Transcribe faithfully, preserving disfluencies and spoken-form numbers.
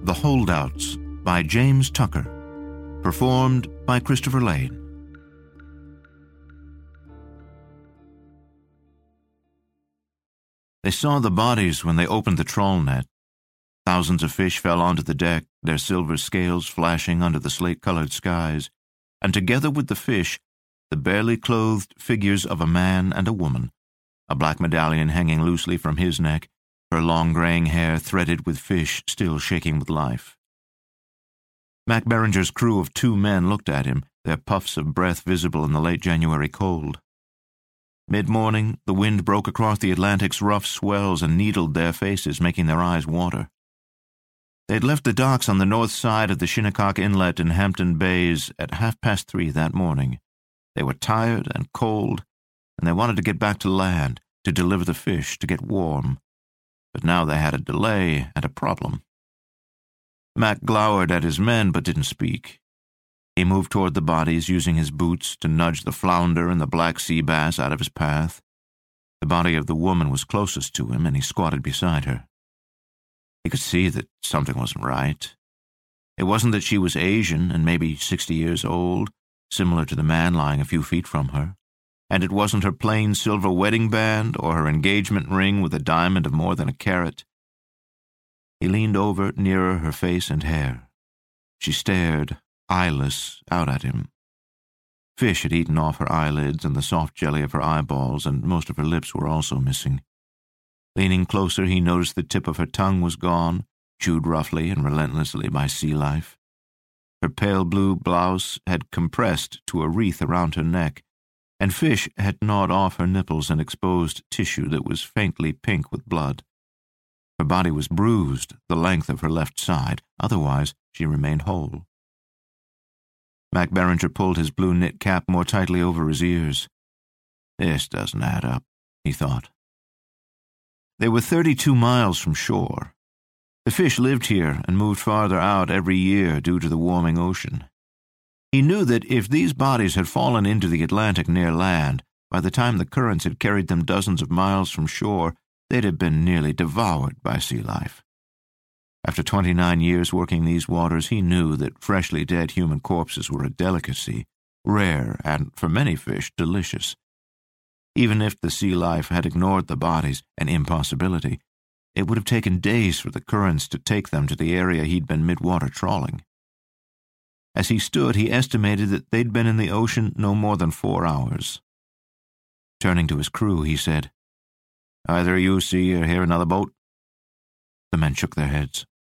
The Holdouts by James Tucker. Performed by Christopher Lane. They saw the bodies when they opened the trawl net. Thousands of fish fell onto the deck, their silver scales flashing under the slate-colored skies, and together with the fish, the barely clothed figures of a man and a woman, a black medallion hanging loosely from his neck, her long graying hair threaded with fish still shaking with life. Mac Beringer's crew of two men looked at him, their puffs of breath visible in the late January cold. Mid-morning, the wind broke across the Atlantic's rough swells and needled their faces, making their eyes water. They had left the docks on the north side of the Shinnecock Inlet in Hampton Bays at half past three that morning. They were tired and cold, and they wanted to get back to land, to deliver the fish, to get warm. But now they had a delay and a problem. Mac glowered at his men but didn't speak. He moved toward the bodies, using his boots to nudge the flounder and the black sea bass out of his path. The body of the woman was closest to him, and he squatted beside her. He could see that something wasn't right. It wasn't that she was Asian and maybe sixty years old, similar to the man lying a few feet from her, and it wasn't her plain silver wedding band or her engagement ring with a diamond of more than a carat. He leaned over nearer her face and hair. She stared, eyeless, out at him. Fish had eaten off her eyelids and the soft jelly of her eyeballs, and most of her lips were also missing. Leaning closer, he noticed the tip of her tongue was gone, chewed roughly and relentlessly by sea life. Her pale blue blouse had compressed to a wreath around her neck, and fish had gnawed off her nipples and exposed tissue that was faintly pink with blood. Her body was bruised the length of her left side, otherwise she remained whole. Mac Beringer pulled his blue knit cap more tightly over his ears. This doesn't add up, he thought. They were thirty-two miles from shore. The fish lived here and moved farther out every year due to the warming ocean. He knew that if these bodies had fallen into the Atlantic near land, by the time the currents had carried them dozens of miles from shore, they'd have been nearly devoured by sea life. After twenty-nine years working these waters, he knew that freshly dead human corpses were a delicacy, rare and, for many fish, delicious. Even if the sea life had ignored the bodies, an impossibility, it would have taken days for the currents to take them to the area he'd been mid-water trawling. As he stood, he estimated that they'd been in the ocean no more than four hours. Turning to his crew, he said, "Either you see or hear another boat?" The men shook their heads.